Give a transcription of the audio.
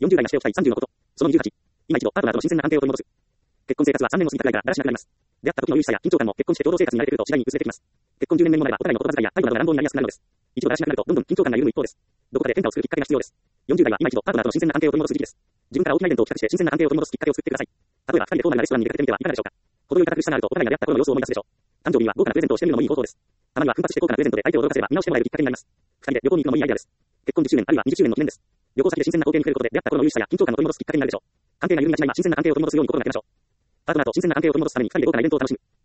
40代がしておきたい30のこと。その28。今一度、パートナーとの新鮮な関係を取り戻す。結婚生活は3年を過ぎたくらいからだらしなくなります。出会った時の優しさや緊張感も結婚して共同生活に慣れてくると次第に薄れてきます。結婚10年目の前はお互いの言葉遣いや態度などが乱暴になりやすくなるのです。一度だらしなくなるとどんどん緊張感が緩む一方です。どこかで変化を作るきっかけが必要です。40代は今一度パートナーとの新鮮な関係を取り戻す時期です。自分から大きなイベントを企画して新鮮な関係を取り戻すきっかけを作ってください。例えば2人でフォーマルなレストランに出かけてみてはいかがでしょうか。程よい堅苦しさがあるとお互いが出会った頃の様子を思い出すでしょう。誕生日には豪華なプレゼントをしてみるのもいい方法です。たまには奮発して豪華なプレゼントで相手を驚かせれば見直してもらえるきっかけになります。2人で旅行に行くのもいいアイデアです。結婚10周年あるいは20周年の記念です。旅行先で新鮮な光景に触れることで出会った頃の優しさや緊張感を取り戻すきっかけになるでしょう。関係が緩みがちな今、新鮮な関係を取り戻すように心がけましょう。パートナーと新鮮な関係を取り戻すために2人で豪華なイベントを楽しむ。